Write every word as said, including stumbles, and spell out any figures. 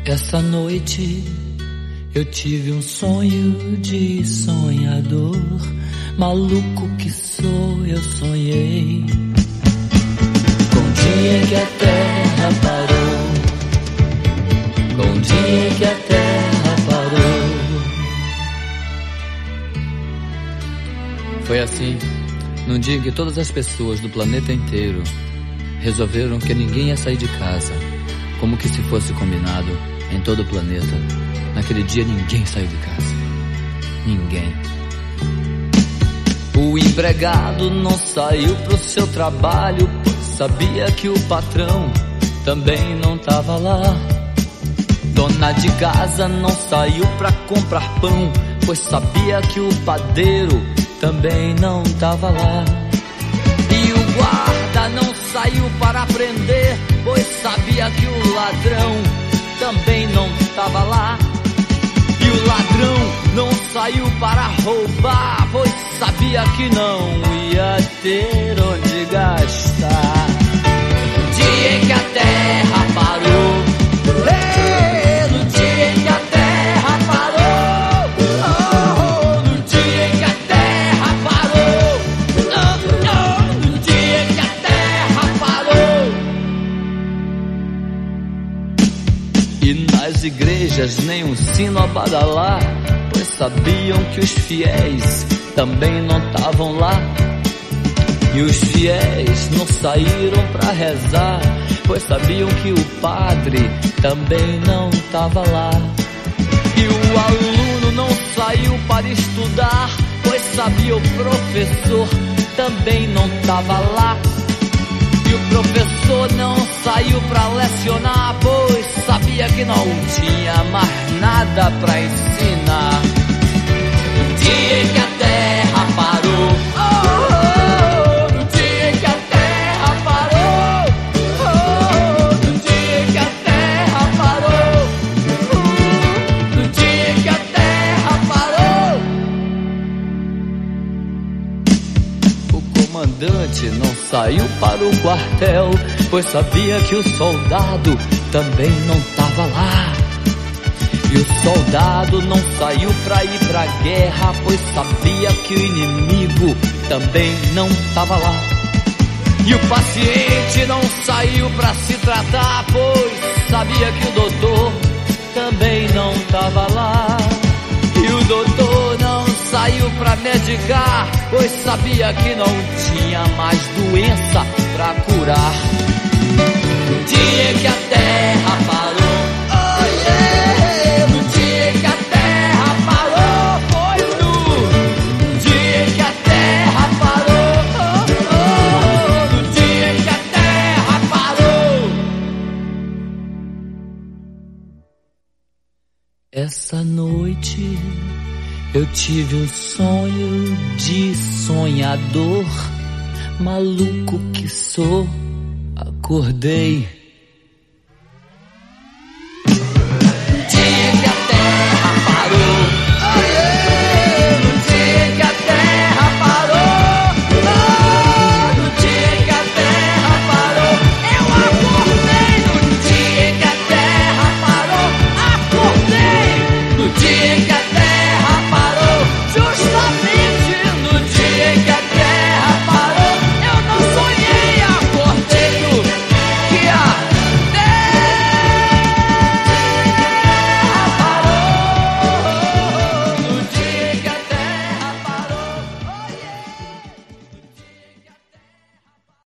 Essa noite eu tive um sonho de sonhador. Maluco que sou, eu sonhei com o dia em que a terra parou, com o dia em que a terra parou. Foi assim, num dia em que todas as pessoas do planeta inteiro resolveram que ninguém ia sair de casa, como que se fosse combinado em todo o planeta. Naquele dia ninguém saiu de casa. Ninguém. O empregado não saiu pro seu trabalho, pois sabia que o patrão também não tava lá. Dona de casa não saiu pra comprar pão, pois sabia que o padeiro também não tava lá. E o guarda não saiu para prender, pois sabia que o ladrão também não tava lá. E o ladrão não saiu para roubar, pois sabia que não ia ter onde gastar. No dia em que a terra parou, é, no dia em que a terra parou, oh, no dia em que a terra parou, oh, oh, no dia em que a terra parou. E nas igrejas nem um sino a badalar, pois sabiam que os fiéis também não estavam lá. E os fiéis não saíram pra rezar, pois sabiam que o padre também não estava lá. E o aluno não saiu para estudar, pois sabia o professor também não estava lá. E o professor não saiu pra lecionar, pois sabia que não tinha mais nada pra ensinar. No dia em que a terra parou, oh, oh, no dia em que a terra parou, oh, no dia em que a terra parou, oh, no dia em que a terra parou. O comandante não saiu para o quartel, pois sabia que o soldado também não estava lá. E o soldado não saiu pra ir pra guerra, pois sabia que o inimigo também não estava lá. E o paciente não saiu pra se tratar, pois sabia que o doutor também não estava lá. E o doutor não saiu pra medicar, pois sabia que não tinha mais doença pra curar. No dia que a terra parou, oh yeah, no dia que a terra parou, foi no, no dia que a terra parou, oh, oh, no dia que a terra parou. Essa noite eu tive um sonho de sonhador. Maluco que sou, acordei